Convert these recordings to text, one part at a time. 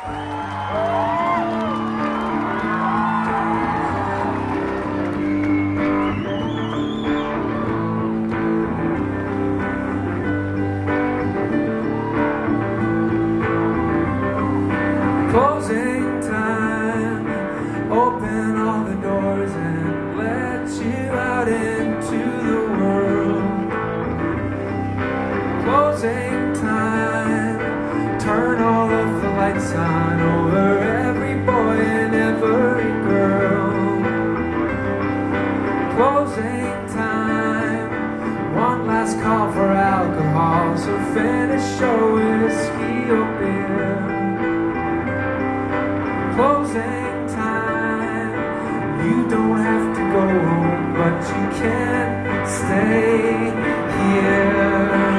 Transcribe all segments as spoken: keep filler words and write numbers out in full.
Closing time, open all the doors and let you out into the world. Closing time, turn all of the lights on over every boy and every girl. Closing time, one last call for alcohol, so finish your whiskey or beer. Closing time, you don't have to go home, but you can't stay here.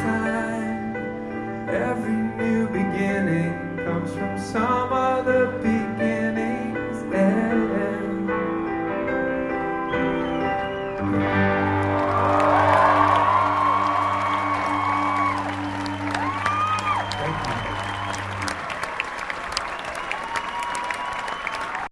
Every new beginning comes from some other beginning.